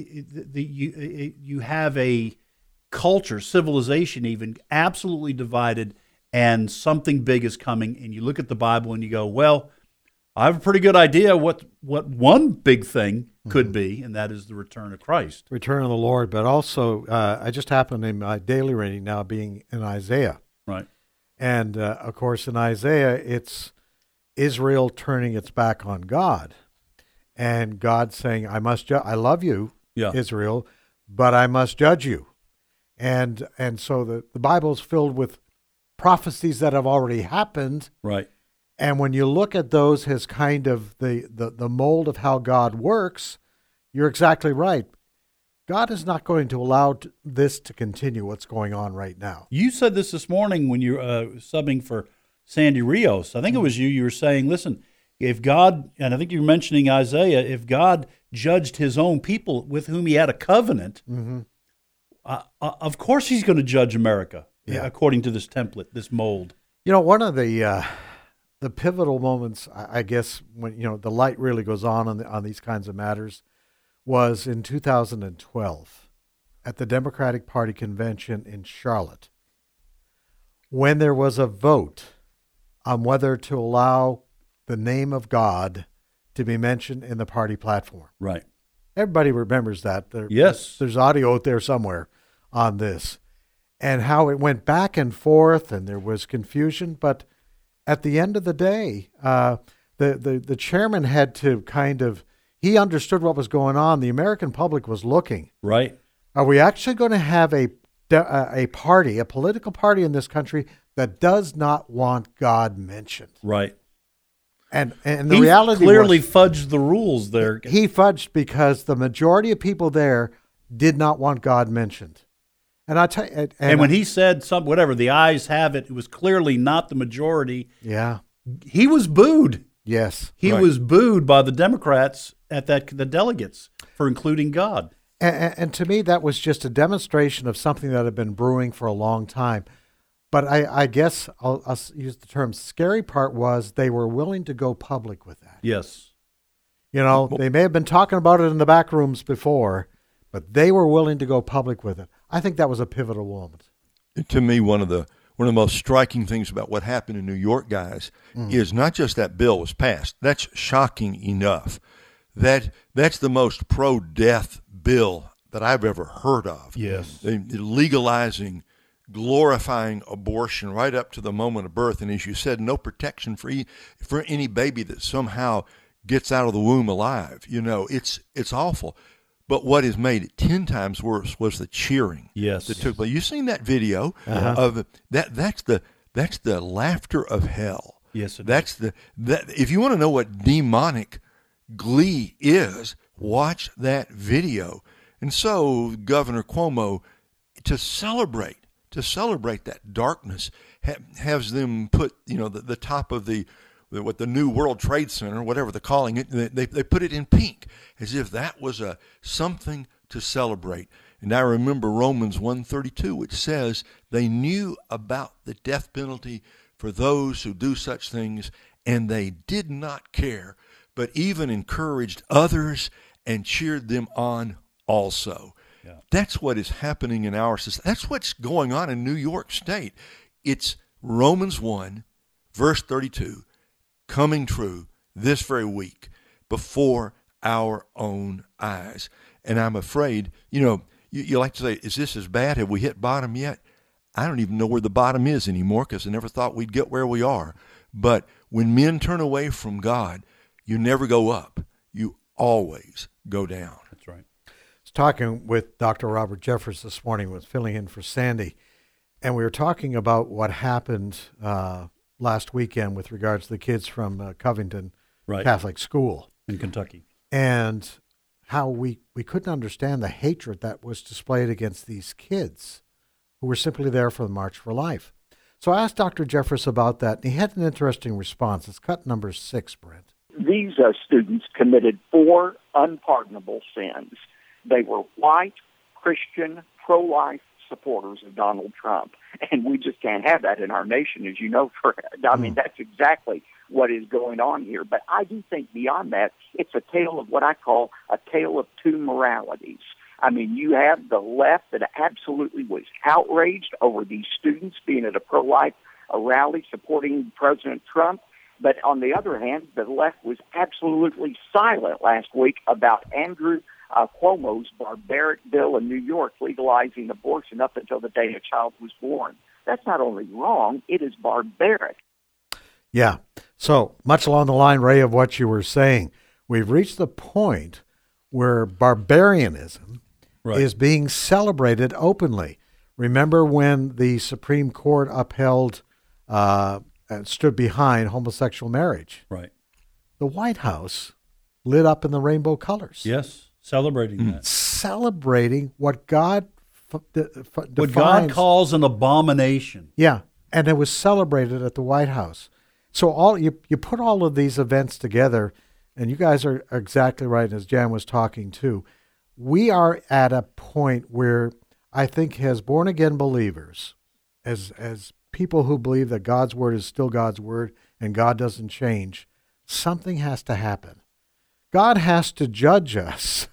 [SPEAKER 2] you have a culture, civilization even, absolutely divided, and something big is coming. And you look at the Bible and you go, well, I have a pretty good idea what one big thing could be, and that is the return of Christ.
[SPEAKER 3] Return of the Lord. But also, I just happened in my daily reading now being in Isaiah.
[SPEAKER 2] Right.
[SPEAKER 3] And, of course, in Isaiah, it's Israel turning its back on God. And God saying, I love you, Israel, but I must judge you. And so the Bible is filled with prophecies that have already happened.
[SPEAKER 2] Right.
[SPEAKER 3] And when you look at those as kind of the mold of how God works, you're exactly right. God is not going to allow this to continue, what's going on right now.
[SPEAKER 2] You said this morning when you're subbing for Sandy Rios. I think it was you were saying, listen, if God, and I think you're mentioning Isaiah, if God judged his own people with whom he had a covenant, of course he's going to judge America according to this template, this mold.
[SPEAKER 3] One of the pivotal moments, I guess, when the light really goes on these kinds of matters, was in 2012 at the Democratic Party convention in Charlotte, when there was a vote on whether to allow the name of God to be mentioned in the party platform.
[SPEAKER 2] Right.
[SPEAKER 3] Everybody remembers that.
[SPEAKER 2] Yes. There's
[SPEAKER 3] audio out there somewhere on this, and how it went back and forth, and there was confusion. But at the end of the day, the chairman had to he understood what was going on. The American public was looking.
[SPEAKER 2] Right.
[SPEAKER 3] Are we actually going to have a party, a political party in this country that does not want God mentioned?
[SPEAKER 2] Right.
[SPEAKER 3] And the reality
[SPEAKER 2] clearly fudged the rules there.
[SPEAKER 3] He fudged because the majority of people there did not want God mentioned. And I tell you,
[SPEAKER 2] and when he said whatever, the ayes have it, it was clearly not the majority.
[SPEAKER 3] Yeah.
[SPEAKER 2] He was booed.
[SPEAKER 3] Yes.
[SPEAKER 2] He was booed by the Democrats the delegates for including God.
[SPEAKER 3] And to me, that was just a demonstration of something that had been brewing for a long time. But I guess I'll use the term scary part was they were willing to go public with that.
[SPEAKER 2] Yes.
[SPEAKER 3] You know, they may have been talking about it in the back rooms before, but they were willing to go public with it. I think that was a pivotal moment.
[SPEAKER 4] To me, one of the most striking things about what happened in New York, guys, is not just that bill was passed. That's shocking enough. That's the most pro-death bill that I've ever heard of.
[SPEAKER 2] Yes.
[SPEAKER 4] Legalizing, glorifying abortion right up to the moment of birth, and as you said, no protection for any baby that somehow gets out of the womb alive. You know, it's awful. But what has made it 10 times worse was the cheering that took place. You've seen that video of that. That's the laughter of hell.
[SPEAKER 2] Yes,
[SPEAKER 4] if you want to know what demonic glee is, watch that video. And so Governor Cuomo, to celebrate that darkness, has them put the top of the new World Trade Center, whatever they're calling it, they put it in pink, as if that was something to celebrate. And I remember Romans 1:32, which says they knew about the death penalty for those who do such things, and they did not care, but even encouraged others and cheered them on also. Yeah. That's what is happening in our society. That's what's going on in New York State. It's Romans 1, verse 32, coming true this very week before our own eyes. And I'm afraid, you like to say, is this as bad? Have we hit bottom yet? I don't even know where the bottom is anymore because I never thought we'd get where we are. But when men turn away from God, you never go up. You always go down.
[SPEAKER 2] That's right.
[SPEAKER 3] I was talking with Dr. Robert Jeffress this morning, was filling in for Sandy, and we were talking about what happened last weekend with regards to the kids from Covington Catholic School
[SPEAKER 2] in Kentucky,
[SPEAKER 3] and how we couldn't understand the hatred that was displayed against these kids who were simply there for the March for Life. So I asked Dr. Jeffress about that, and he had an interesting response. It's cut number 6, Brent.
[SPEAKER 5] These students committed 4 unpardonable sins. They were white, Christian, pro-life supporters of Donald Trump. And we just can't have that in our nation, as you know, Fred. I mean, that's exactly what is going on here. But I do think beyond that, it's a tale of what I call a tale of two moralities. I mean, you have the left that absolutely was outraged over these students being at a pro-life rally supporting President Trump. But on the other hand, the left was absolutely silent last week about Andrew Cuomo's barbaric bill in New York legalizing abortion up until the day a child was born. That's not only wrong, it is barbaric.
[SPEAKER 3] Yeah. So much along the line, Ray, of what you were saying, we've reached the point where barbarianism is being celebrated openly. Remember when the Supreme Court upheld and stood behind homosexual marriage?
[SPEAKER 2] Right.
[SPEAKER 3] The White House lit up in the rainbow colors.
[SPEAKER 2] Yes, celebrating that.
[SPEAKER 3] Celebrating what God defines.
[SPEAKER 2] What God calls an abomination.
[SPEAKER 3] Yeah, and it was celebrated at the White House. So you put all of these events together, and you guys are exactly right, as Jan was talking too. We are at a point where I think as born-again believers, as people who believe that God's word is still God's word and God doesn't change, something has to happen. God has to judge us,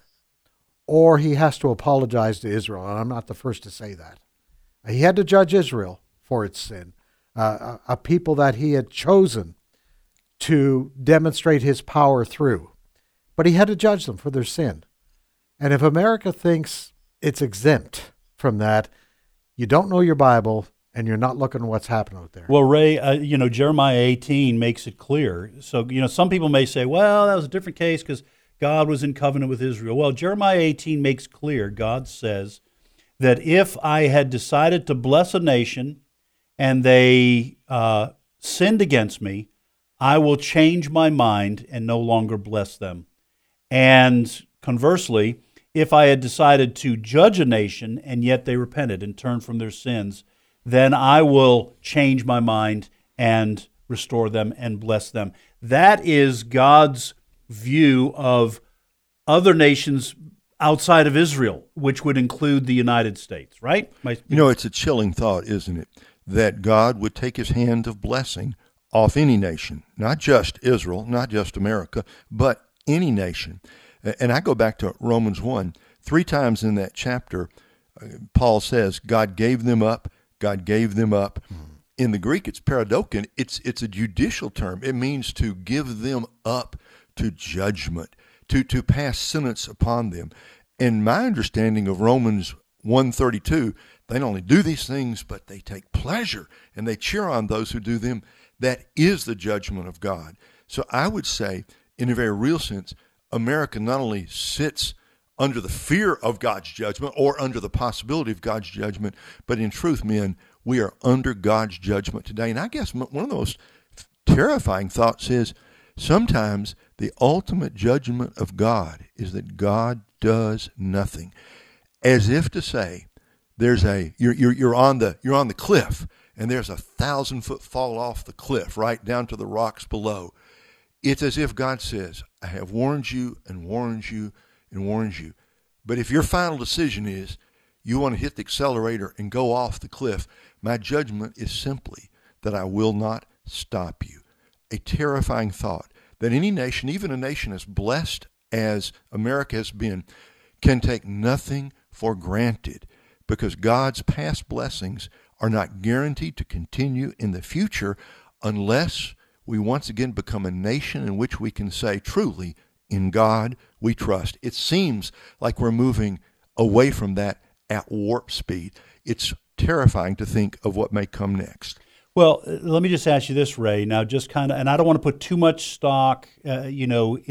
[SPEAKER 3] or he has to apologize to Israel. And I'm not the first to say that. He had to judge Israel for its sin, a people that he had chosen to demonstrate his power through. But he had to judge them for their sin. And if America thinks it's exempt from that, you don't know your Bible, and you're not looking at what's happening out there.
[SPEAKER 2] Well, Ray, Jeremiah 18 makes it clear. So, some people may say, well, that was a different case because God was in covenant with Israel. Well, Jeremiah 18 makes clear, God says, that if I had decided to bless a nation and they sinned against me, I will change my mind and no longer bless them. And conversely, if I had decided to judge a nation and yet they repented and turned from their sins, then I will change my mind and restore them and bless them. That is God's view of other nations outside of Israel, which would include the United States, right?
[SPEAKER 4] It's a chilling thought, isn't it? That God would take his hand of blessing off any nation, not just Israel, not just America, but any nation. And I go back to Romans 1. 3 times in that chapter, Paul says, God gave them up, God gave them up. In the Greek, it's paradokion. It's a judicial term. It means to give them up to judgment, to pass sentence upon them. And my understanding of Romans 1:32, they not only do these things, but they take pleasure and they cheer on those who do them. That is the judgment of God. So I would say, in a very real sense, America not only sits under the fear of God's judgment or under the possibility of God's judgment, but in truth, men, we are under God's judgment today. And I guess one of the most terrifying thoughts is sometimes the ultimate judgment of God is that God does nothing, as if to say, there's you're on the cliff, and there's a 1,000-foot fall off the cliff right down to the rocks below. It's as if God says, I have warned you and warned you and warned you. But if your final decision is you want to hit the accelerator and go off the cliff, my judgment is simply that I will not stop you. A terrifying thought that any nation, even a nation as blessed as America has been, can take nothing for granted, because God's past blessings are not guaranteed to continue in the future unless we once again become a nation in which we can say truly, in God we trust. It seems like we're moving away from that at warp speed. It's terrifying to think of what may come next.
[SPEAKER 2] Well, let me just ask you this, Ray. Now, just kind of, and I don't want to put too much stock, in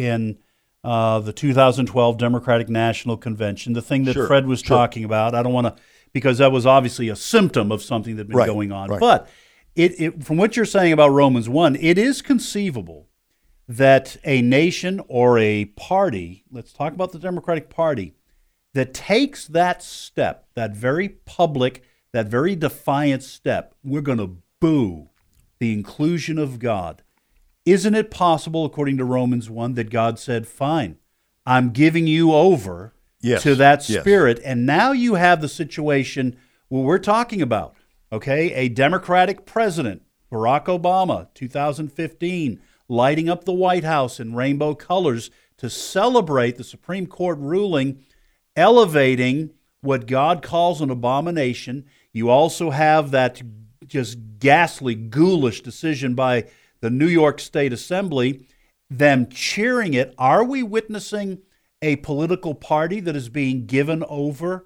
[SPEAKER 2] the 2012 Democratic National Convention, the thing that Fred was talking about. I don't want to, because that was obviously a symptom of something that had been going on. Right. But it, from what you're saying about Romans 1, it is conceivable that a nation or a party, let's talk about the Democratic Party, that takes that step, that very public, that very defiant step, we're going to boo the inclusion of God. Isn't it possible, according to Romans 1, that God said, fine, I'm giving you over to that spirit, and now you have the situation what we're talking about, okay? A Democratic president, Barack Obama, 2015, lighting up the White House in rainbow colors to celebrate the Supreme Court ruling, elevating what God calls an abomination. You also have that just ghastly, ghoulish decision by the New York State Assembly, them cheering it. Are we witnessing a political party that is being given over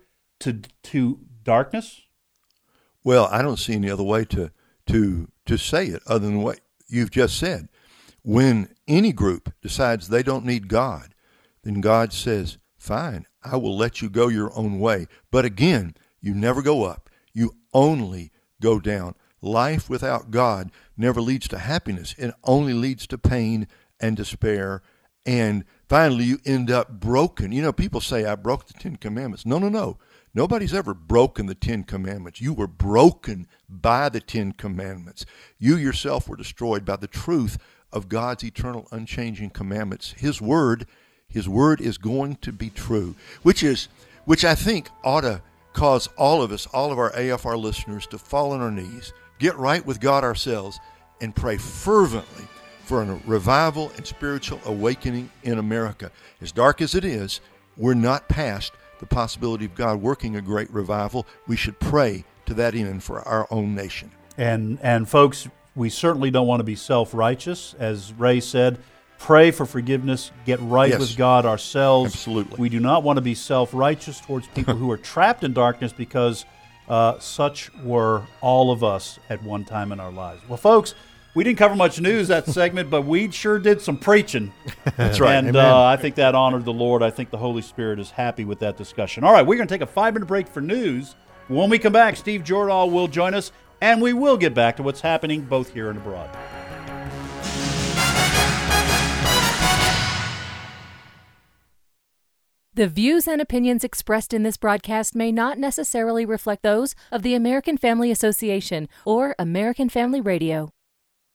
[SPEAKER 2] to darkness?
[SPEAKER 4] Well, I don't see any other way to say it other than what you've just said. When any group decides they don't need God, then God says, fine, I will let you go your own way. But again, you never go up. You only go down. Life without God never leads to happiness. It only leads to pain and despair. And finally, you end up broken. You know, people say, I broke the 10 Commandments. No. Nobody's ever broken the 10 Commandments. You were broken by the 10 Commandments. You yourself were destroyed by the truth of God's eternal, unchanging commandments. His word is going to be true, which I think ought to cause all of us, all of our AFR listeners, to fall on our knees, get right with God ourselves, and pray fervently for a revival and spiritual awakening in America. As dark as it is, we're not past the possibility of God working a great revival. We should pray to that end for our own nation.
[SPEAKER 2] And folks, we certainly don't want to be self-righteous. As Ray said, pray for forgiveness, get right with God ourselves.
[SPEAKER 4] Absolutely.
[SPEAKER 2] We do not want to be self-righteous towards people who are trapped in darkness, because such were all of us at one time in our lives. Well, folks, we didn't cover much news that segment, but we sure did some preaching.
[SPEAKER 4] That's right.
[SPEAKER 2] And I think that honored the Lord. I think the Holy Spirit is happy with that discussion. All right, we're going to take a 5-minute break for news. When we come back, Steve Jordahl will join us, and we will get back to what's happening both here and abroad.
[SPEAKER 12] The views and opinions expressed in this broadcast may not necessarily reflect those of the American Family Association or American Family Radio.